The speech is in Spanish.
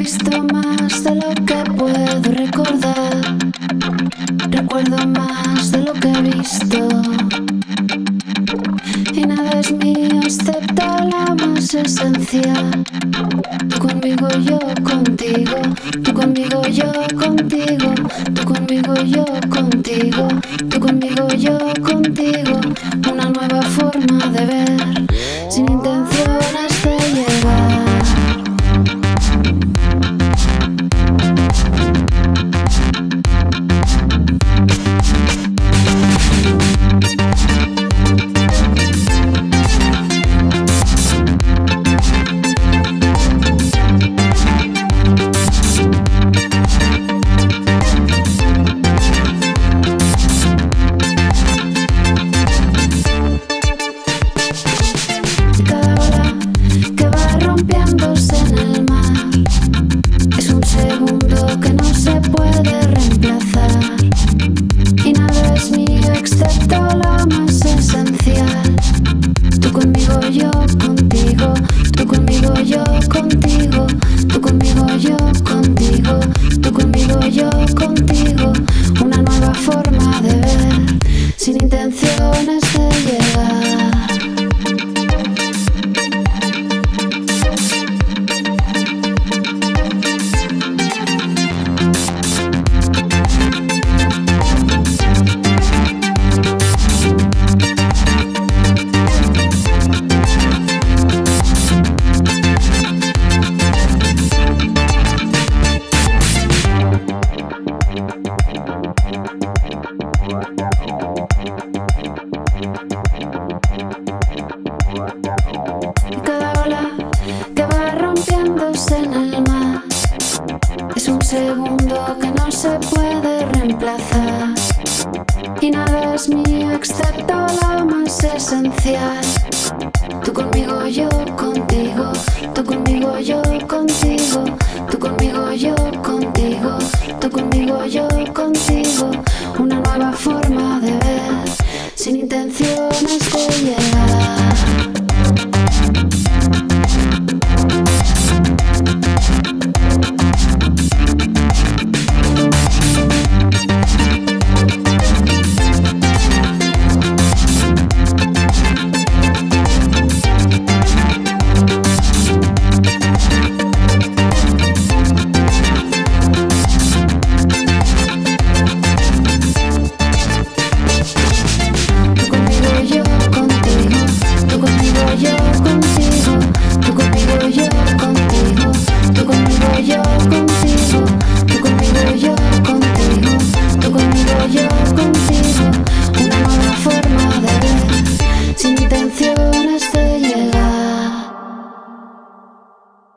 visto más de lo que puedo recordar. Recuerdo más de lo que he visto. Y nada es mío excepto la más esencial. Tú conmigo, yo contigo. Tú conmigo, yo contigo. Tú conmigo, yo contigo. Tú conmigo, yo contigo. Una nueva forma de ver, sin intenciones de llegar. Segundo que no se puede reemplazar. Y nada es mío excepto la más esencial. Tú conmigo, yo contigo. Tú conmigo, yo contigo.